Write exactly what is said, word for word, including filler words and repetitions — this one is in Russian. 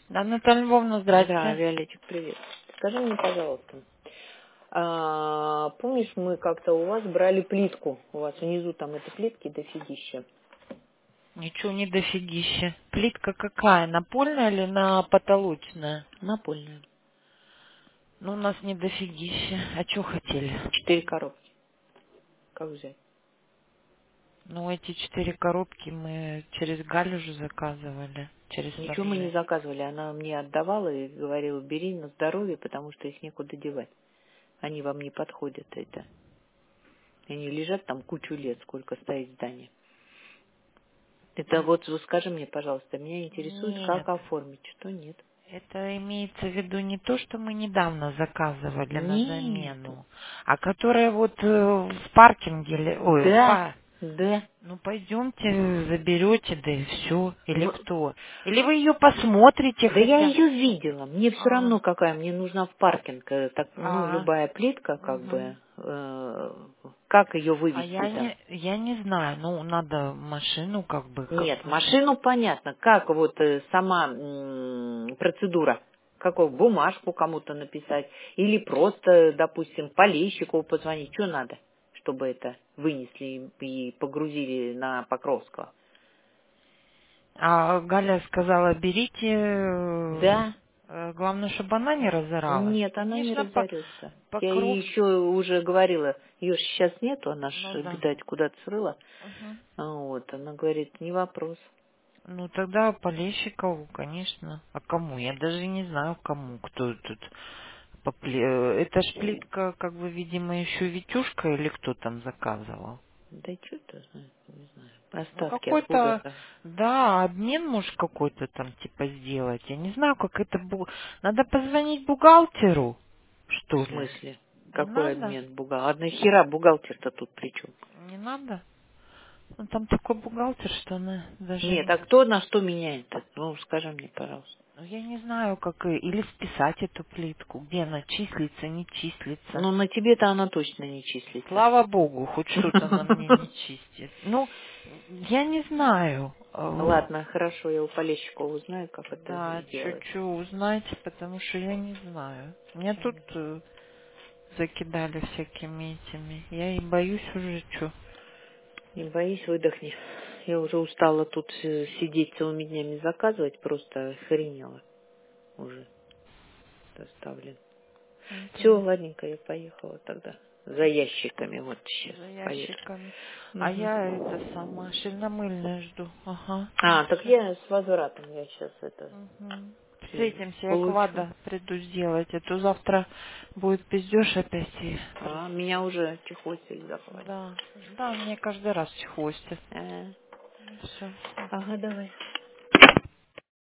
Да, Наталья Львовна, Да, здрасте. Виолетик, привет. Скажи мне, пожалуйста, а, помнишь, мы как-то у вас брали плитку? У вас внизу там это плитки дофигища. Ничего не дофигища. Плитка какая? Напольная или на потолочная? Напольная. Ну, у нас не дофигища. А что хотели? Четыре коробки. Как взять? Ну, эти четыре коробки мы через Галю же заказывали. Через Ничего мы не снабжение. заказывали. Она мне отдавала и говорила, бери на здоровье, потому что их некуда девать. Они вам не подходят, это. Они лежат там кучу лет, сколько стоит здание. Это вот скажи мне, пожалуйста, меня интересует, Нет. как оформить, что нет. Это имеется в виду не то, что мы недавно заказывали на Нету. замену, а которое вот э, в паркинге, ли- ой, в Да, па- да. ну пойдемте, заберете, да и все. Или Ну, кто? Или вы ее посмотрите да я хотя. ее видела. Мне все А, равно какая. Мне нужна в паркинг. э, Так, ну, а, любая плитка, как мгм. бы. э, как ее А вывести я там? не, я не знаю, ну надо машину как бы, как Нет, бы. машину понятно. Как вот э, сама м, процедура? Какую бумажку кому-то написать? Или просто, допустим, полейщику позвонить? Что надо, чтобы это вынесли и погрузили на Покровского? А Галя сказала, берите, э, Да. э, главное, чтобы она не разоралась. Нет, она не Конечно, по, разорется. Я ей покров, еще уже говорила, ее сейчас нету, она ж, ну да. видать, куда-то срыла. Мгм. А вот, она говорит, не вопрос. Ну тогда Полещикову, конечно. А кому? Я даже не знаю, кому, кто тут. попле- э, Это ж плитка, как бы, видимо, еще Витюшка или кто там заказывал. Да что-то, не знаю, Ну остатки какой-то, откуда-то. да, обмен может какой-то там типа сделать. Я не знаю, как это бу... Надо позвонить бухгалтеру, В что ли? смысле? Не Какой надо? обмен бухгалтер? Одна хера бухгалтер-то тут при чем? Не надо? Ну там такой бухгалтер, что она даже... Нет, а кто на что меняет? Ну, скажи мне, пожалуйста. Ну я не знаю, как... и- Или списать эту плитку, где она числится, не числится. Ну, на тебе-то она точно не числится. Слава богу, хоть что-то на мне не чистит. Ну, я не знаю. э, Ладно, хорошо, я у Полещикова узнаю, как это Да, сделать. чуть-чуть узнайте, потому что я не знаю. Меня тут э, закидали всякими этими. Я и боюсь уже, что. Не боись, выдохни. Я уже устала тут э, сидеть целыми днями заказывать, просто охренела уже доставлен. Все, ладненько, я поехала тогда. За ящиками вот сейчас За поеду. ящиками. А Мгм. я это сама шельномыльная жду. Ага. А, так Всё. я с возвратом, я сейчас это Мгм. все Встретимся, я получу. квада приду сделать. А то завтра будет пиздеж опять и А, просто. меня уже чехотили захватит. Да, да, мне каждый раз хвостит. А, Все. ага, давай.